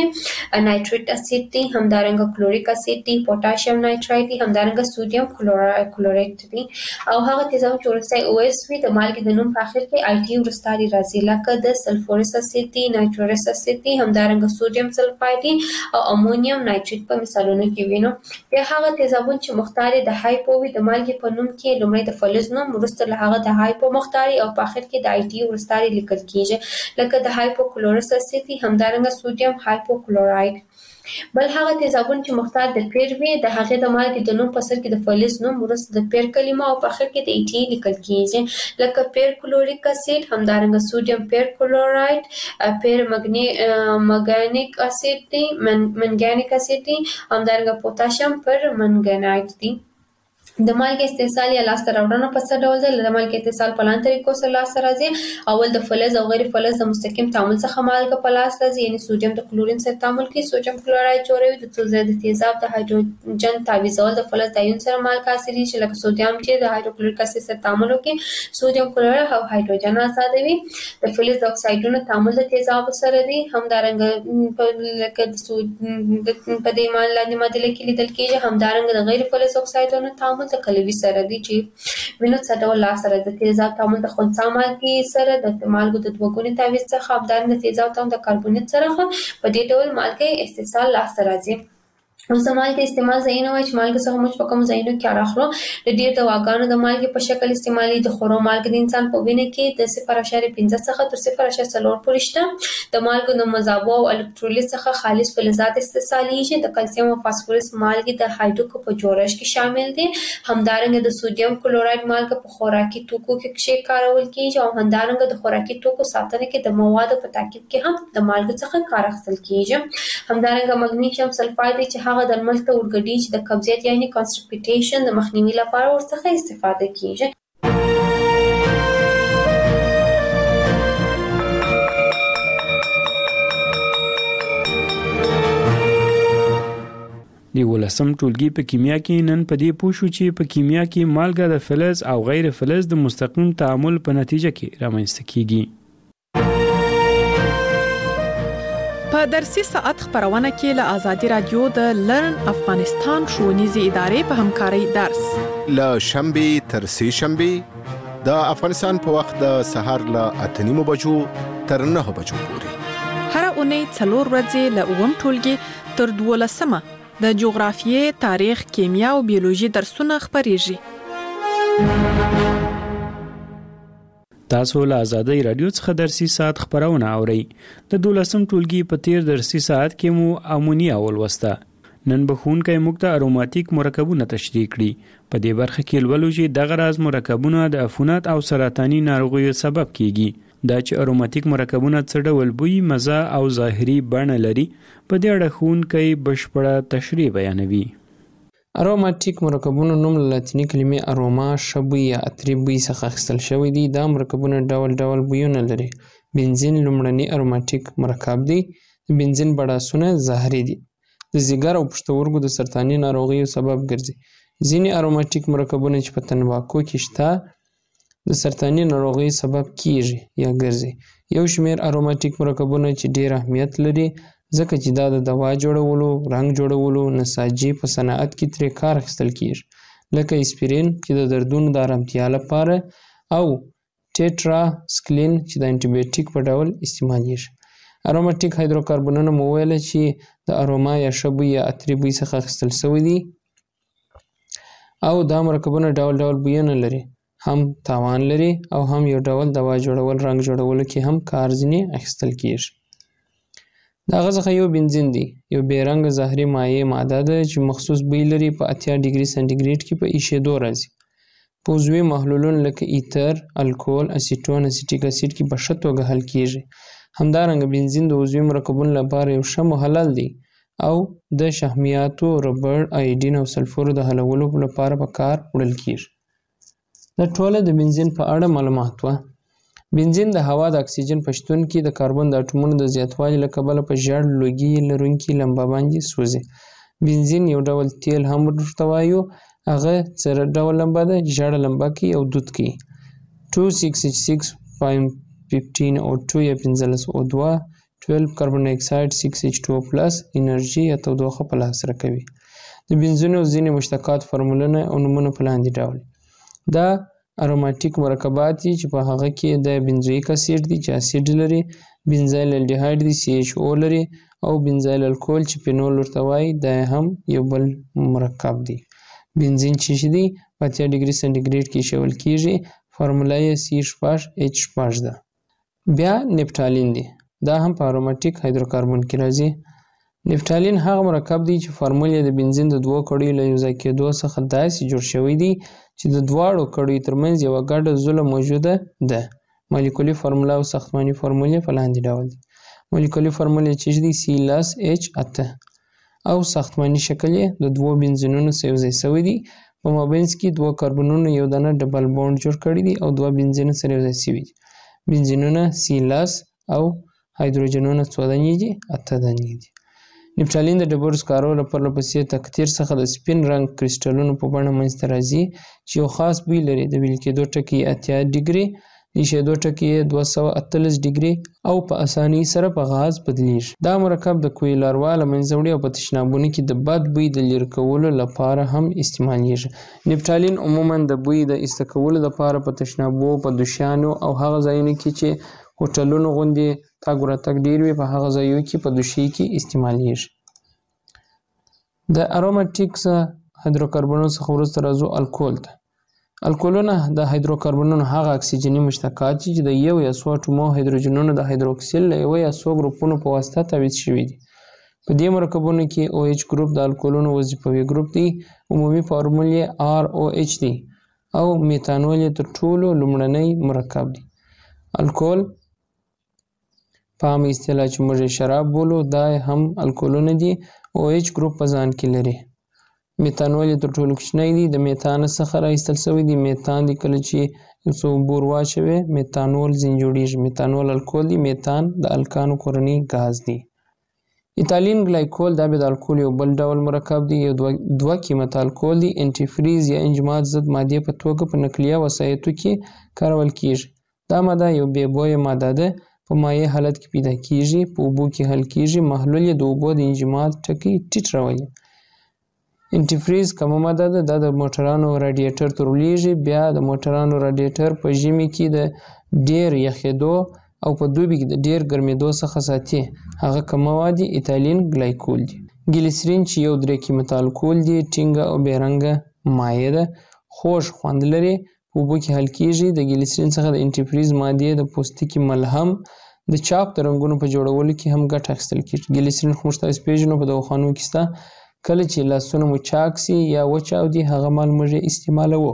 چې نایتریک اسید دی همدارنګه کلوریک اسید دی، پوتاشیم نایترایډ دی، همدارنګه سوډیم کلورایډ دی او هغه تیزاب چې ورسره او اس وي د مالګې د نوم په اخر کې آی ټي ورسره راځي. لکه د سلفورس اسید دی، نایتروس اسید دی، همدارنګه سوډیم سلفایډ دی او امونیم نایتریت په مثالونه کې وینو. بیا هغه تیزابونه چې مختار د هایپو وي د مالګې په نوم کې لومړی د فلز نوم وروسته له هغه د هایپو مختاري او په اخر کې د آی ټي ورسره لیکل کیږي. لکه د هایپو کلورس اسید همدارنګه سوډیم هایپو کلورایډ. بل هغه تیزابونه چې محتاج د پیر وي د هغې د مالګې د نوم په سر کې د فلز نوم وروسته د پیر کلمه او په اخر کې د ایټي لیکل کیږي لکه پیر کلوریک اسید همدارنګه سوډیم پیر کلوراید پیر مګنی مګنیک اسید دی من منګانیک اسید دی همدارنګه پوتاشیم پر منګنایت دی د مالګې استحصال یا لاسته راوړنه په څه ډول ده؟ د مالګې استحصال په لاندې طریقو سره لاسته راځي. اول د فلز او غیر فلز د مستقیم تعامل څخه مالګه په لاس راځي، یعنی سوډیم د کلورین سره تعامل کوي، سوډیم کلوراید جوړوي. د د تیزاب د هایدروجن تعویضول د فلز د ایون سره مالګه اخلي چې لکه سوډیم چې د هایدروکلوریک اسید سره تعامل کوي، سوډیم کلوراید او هایدروجن آزادوي. د فلز د اکسایډونو تعامل د تیزاب سره دی، همدارنګه په لکه د سود په دې مان لاندې معادله کې لیدل کېږي. همدارنګه د غیر فلز اکسایډونو تعامل د کلوي سره دی چې وینو څه ډول لاس سره د تیزاب تعامل د خنثا مالګې سره د مالګو د دوه ګوني تعویض څخه همدارنګه د تیزاب تعامل د کاربونیت سره په دې ډول مالګې استحصال لاس راځي. اوس د مالګې استعمال ځایونه وایي چې مالګې څخه موږ په کوم ځایونو کې کار اخلو. د ډېر دواګانو د مالګې په شکل استعمالي د خورو مالګې د انسان په وینه کې د صفر اعشاریه پنځه څخه تر صفر اعشاریه څلور پورې شته. د مالګو د مذابو او الکترولیت څخه خالص فلزات استحصالیږي. د کلسیم او فاسفورس مالګې د هایدروکو په جوړښت کې شامل دي. همدارنګه د سوډیم کلوراید مالګه په خوراکي توکو کې کارول کېږي او همدارنګه د خوراکي توکو ساتنه کې د موادو په ترکیب کې هم د مالګو څخه کار اخیستل کېږي. همدارنګه مګنیشیم سلفاید چې هغه د درمل ته ورګډي چې د قبضیت یعنی کانسټیپیټیشن د مخنیوي لپاره ورڅخه استفاده کیږي. د ولسم ټولګي په کیمیا کې نن په دې پوه شو چې په کیمیا کې مالګه د فلز او غیر فلز د مستقیم تعامل په نتیجه کې رامنځته کیږي. په درسي ساعت خبرونه کې له آزادي رادیو د لرن افغانستان ښوونیزې ادارې په همکارۍ درس له شنبه تر سه شنبه د افغانستان په وخت د سهار له اته نیمو بجو تر نهه بجو پورې هر اونۍ څلور ورځې له اووم ټولګي تر دولسمه د جغرافیې، تاریخ، کیمیا او بیولوژي درسونه خبريږي. تاسو له آزادۍ رادیو څخه درسي ساعت خبرونه اورئ. د دولسم ټولګي په تیر درسي ساعت کې مو امونیا ولوسته. نن به ښوونکی موږ ته اروماتیک مرکبونه تشریح کړي. په دې برخه کې لولو چې دغه راز مرکبونه د عفونت او سرطاني ناروغیو سبب کیږي. دا چې اروماتیک مرکبونه څه ډول بوی، مزه او ظاهري بڼه لري، په دې اړه ښوونکی بشپړه تشریح بیانوي. اروماتیک مرکبونو نوم له لاتیني کلمې اروما ښه بوی یا عطري بوی څخه اخیستل شوی دی. دا مرکبونه ډول ډول بویونه لري. بنزین لومړنی اروماتیک مرکب دی. بنزین بړاسونه زهري دي. د ځیګر او پښتورګو د سرطاني ناروغیو سبب ګرځي. ځینې اروماتیک مرکبونه چې په تنباکو کې شته د سرطاني ناروغیو سبب کیږي یا ګرځي. یو شمېر اروماتیک مرکبونه چې ډېر اهمیت لري ځکه چې دا د دوا جوړولو، رنګ جوړولو، نساجي په صنعت کې ترې کار اخیستل کیږي، لکه اسپرین چې د دردونو د آرامتیا لپاره او ټیټرا سکلین چې د انټي بیوټیک په ډول استعمالیږي. اروماتیک هایدروکاربنونه مو ویل چې د اروما یا ښه بوی یا عطري بوی څخه اخیستل شوي دي او دا مرکبونه ډول ډول بویونه لري، هم تاوان لري او هم یو ډول دوا جوړول، رنګ جوړولو کې هم کار ځینې اخیستل کیږي. د هغه څخه یو بنزین دی، یو بې رنګه زهري مایع ماده ده چې مخصوص بوی لري. په اتیا ډیګري سانتیګریډ کې په ایشېدو راځي. په عضوي محلولونو لکه ایتر، الکول، اسیټون، اسیټیک اسید کې په ښه توګه حل کیږي. همدارنګه بنزین د عضوي مرکبونو لپاره یو ښه محلل دی او د شحمیاتو، ربړ، آیډین او سلفورو د حلولو لپاره په کار وړل کیږي. دا ټوله د بنزین په اړه معلومات وه. بنزین د هوا د اکسیجن په شتون کې د کاربن د اټومونو د زیاتوالي له کبله په ژیړ لوګي لرونکي لمبه باندې سوځي. بنزین یو ډول تیل هم ورته وایو. هغه څه ډول لمبه ده؟ ژیړه لمبه کوي او دود کوي. دوه سکس ایچ سکس پنځه او دوه یا پنځلس او دوه دوه کاربن ډای اکساید سکس ایچ ټو پلس انرژي یا تودوخه په لاس راکوي. د بنزینو ځینې مشتقات فورمولونه او نومونه په لاندې ډول دا اروماتیک مرکبات دي چې په هغه کې د بنزویک اسید دي چې اسید لري، بنزایل الډیهاید دي سی ایچ او لري او بنزایل الکول چې فینول ورته وایي دا هم یو بل مرکب دی. بنزین چې دی په اتیا ډیګري سانتیګریډ کې ایښودل کیږي. فارموله یې سی شپږ ایچ شپږ ده. بیا نپټالین دی. دا هم په اروماتیک هایدروکاربن کې راځي. نفتالین هغه مرکب دی چې فارمول یې د بنزین د دوه کړیو له یو ځای کېدو څخه داسې جوړ شوی دی چې د دواړو کړیو ترمنځ یوه ګډه زوله موجوده ده. مالیکولي فارموله او ساختماني فارمول یې په لاندې ډول دي. مالیکولي فارمول یې چې دی سی لس اچ اته او ساختماني شکل یې د دوو بنزینونو سره یو ځای شوی دی. په مابینځ کې دوه کاربنونو یو دانه ډبل بانډ جوړ کړی دی او دوه بنزین سره یو ځای شوي دي. بنزینونه سی لس او هایدروجنونه څو دانې دي؟ اته دانې دي. نفتالین د ډبرو سکارو له پرله پسې تکتیر څخه د سپین رنګ کرسټلونو په بڼه منځته راځي چې یو خاص بوی لري. د ویل کېدو ټکي اتیا ډیګري، د ایښېدو ټکي یې دوه سوه اتلس ډیګري او په اسانۍ سره په غاز بدلیږي. دا مرکب د کوی لاروا له منځه وړي او په تشنابونو کې د بد بوی د لرې کولو لپاره هم استعمالیږي. نفتالین عموما د بوی د ایسته کولو لپاره په تشنابو، په دوشیانو او هغه ځایونو کې چې هوټلونو غوندې تګ راتګ ډېر وي په هغه ځایونو کې په دوشي کې استعمالیږي. د اروماتیکس هایدروکاربنونو څخه وروسته راځو الکول ته. الکولونه د هایدروکاربنونو هغه اکسیجني مشتقات چې د یو یا څو اټومو هایدروجنونو د هایدروکسیل له یوه یا څو ګروپونو په واسطه تعویض شوي دي. په دې مرکبونو کې او ایچ ګروپ د الکولونو وظیفوي ګروپ دی. عمومي فارمول یې آر او ایچ دی او میتانول یې تر ټولو لومړنی مرکب دی. الکول په عامه اصطلاح چې موږ یې شراب بولو دا هم الکولونه دي. او ایچ ګروپ په ځان کې لري. میتانول یې تر ټولو کوچنی دی. د میتان څخه راایستل شوی دی. میتان دی کله چې یو څه اوبه ور واچوې میتانول ځینې جوړیږي. میتانول الکول دی. میتان د الکانو کورنی غاز دی. ایتالین ګلایکول دا به د الکول یو بل ډول مرکب دی. یو دوه قیمت الکول دی. انټي فریز یا انجماد ضد مادې په توګه په نقلیه وسایطو کې کارول کیږي. دا ماده یو بې بویه ماده ده. په مایع حالت کې پیدا کیږي. په اوبو کې حل کیږي. محلول یې د اوبو د انجماد ټکي ټیټ راولي. انټي فریز کومه ماده ده؟ دا د موټرانو راډیټر ته ورلیږي. بیا د موټرانو راډیټر په ژمي کې د ډیر یخېدو او په دوبي کې د ډیر ګرمېدو څخه ساتي. هغه کوم مواد دي؟ ایتالین ګلایکول دي. ګلیسرین چې یو درې قیمت الکول دی. ټینګه او بې رنګه مایع ده. خوږ خوند لري. په اوبو کې حل کیږي. د ګلیسرین څخه د انټي فریز مادې د پوستکي ملهم د چاپ د رنګونو په جوړولو کې هم ګټه اخیستل کیږي. ګلیسرین خو موږ تاسو پیژنو په دواخانو کې شته. کله چې لاسونه مو چاک سي یا وچاودي هغه مال موږ استعمالوو.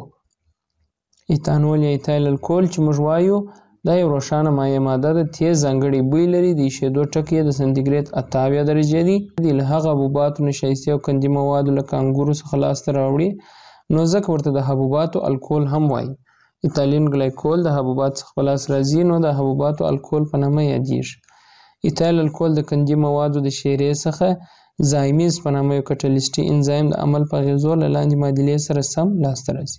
ایتانول یا ایتایل الکول چې موږ وایو دا یو روښانه مایع ماده ده. تیز ځانګړی بوی لري. د ایښېدو ټکي د سانتیګریډ اته اویا درجې دي. له هغه حبوباتو نشایستې او قندي موادو لکه انګورو څخه لاسته راوړي نو ځکه ورته د حبوباتو الکول هم وایي. ایتالین ګلایکول د حبوباتو څخه په لاس راځي نو د حبوباتو الکول په نامه یادیږي. ایتایل الکول د قندي موادو د شیرې څخه زایمیز په نامه یو کټلیسټي انزایم د عمل په اغېزو له لاندې معادلې سره سم لاسته راځي.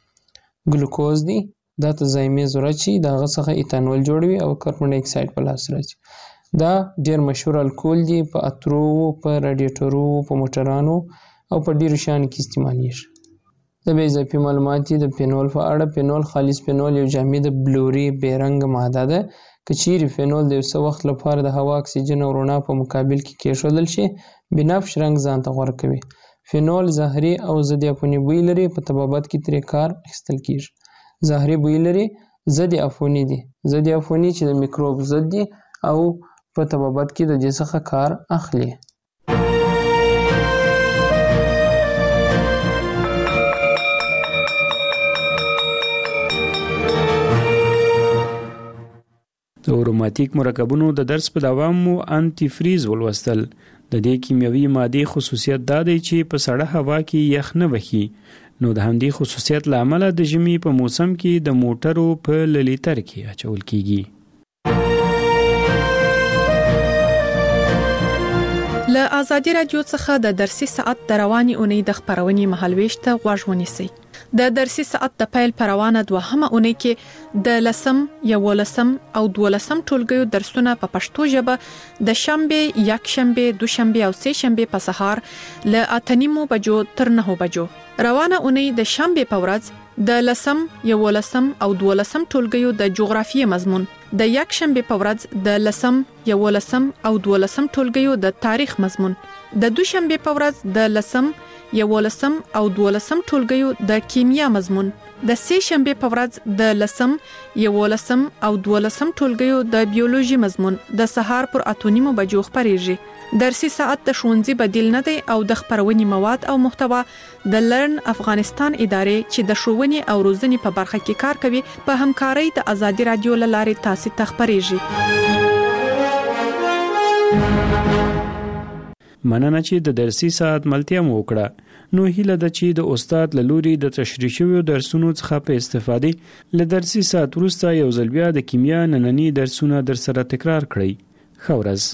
ګلوکوز دی. دا ته زایمیز ورچي د هغه څخه ایتانول جوړوي او کاربن ډای اکساید په لاس راځي. دا ډیر مشهور الکول دی. په اترو، په راډیټرو، په موټرانو او په ډیرو شیانو کې استعمالیږي. د بې اضافي معلومات د فینول په اړه. فینول خالص فینول یو جامد بلوري بې رنګه ماده ده. که چیرې فینول د یو څه وخت لپاره د هوا اکسیجن او رڼا په مقابل کې کېښودل شي بنفش رنګ ځان ته غوره کوي. فینول زهري او ضد عفوني بوی لري. په طبابت کې ترې کار اخیستل کیږي. زهري بوی لري. ضد عفوني دي. ضد عفوني چې د میکروب ضد دي او په طبابت کې د دې څخه کار اخلي. د اروماتیک مرکبونو د درس په دوام مو انټي فریز ولوستل. د دې کیمیاوي مادې خصوصیت دا دی چې په سړه هوا کې یخ نه وهي. نو د همدې خصوصیت له امله د ژمي په موسم کې د موټرو په لیټر کې اچول کیږي. له آزادي رادیو څخه د درسي ساعت د رواني اونۍ د خبرونې مهالويش ته غوږ ونیسئ. د درسي ساعت د پیل پروانه دوهمه اونۍ کې د لسم، یولسم او دولسم ټولګیو درسونه په پښتو ژبه د شنبه، یک شنبه، دوشنبه او سه شنبه په سهار له اته نیمو بجو تر نهو بجو روانه اونۍ د شنبه په ورځ د لسم یولسم او دولسم ټولګیو د جغرافیې مضمون، د یک شنبه په ورځ د لسم یولسم او دولسم ټولګیو د تاریخ مضمون، د دوشنبه په ورځ د لسم یولسم او دولسم ټولګیو د کیمیا مضمون، د سه شنبه په ورځ د لسم یولسم او دولسم ټولګیو د بیولوژي مضمون د سهار پر اته نیمو بجو خبرېږي. درسي ساعت د ښوونځي بدیل نه دی او د خبرونې مواد او محتوا د لرن افغانستان ادارې چې د ښوونې او روزنې په برخه کې کار کوي په همکارۍ د ازادي رادیو له لارې تاسو ته خبرېږي. مننه چې د درسي ساعت ملتیا مو وکړه. نو هیله ده چې د استاد له لوري د تشریح شویو درسونو څخه په استفادې له درسي ساعت وروسته یو ځل بیا د کیمیا نننی درسونه در سره تکرار کړئ. ښه ورځ.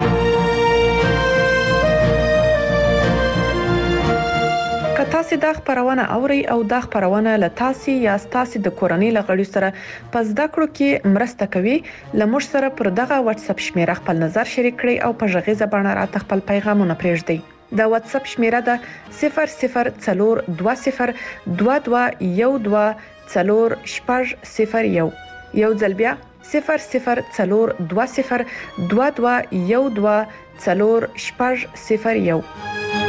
که تاسو دا خبرونه اورئ او دا خبرونه له تاسو یا تاسو د کورنۍ لغړي سره په زده کړو کې مرسته کوي، لمر سره پر دغه واتس اپ شمیره خپل نظر شریک کړئ او په ژغې زبانه راته خپل پیغامونه پرېږدئ. د واتس اپ شمیره ده صفر صفر څلور دوه صفر دوه دوه یو دوه څلور شپږ صفر یو. یو ځل بیا صفر صفر څلور دوه صفر دوه دوه یو دوه څلور شپږ صفر یو.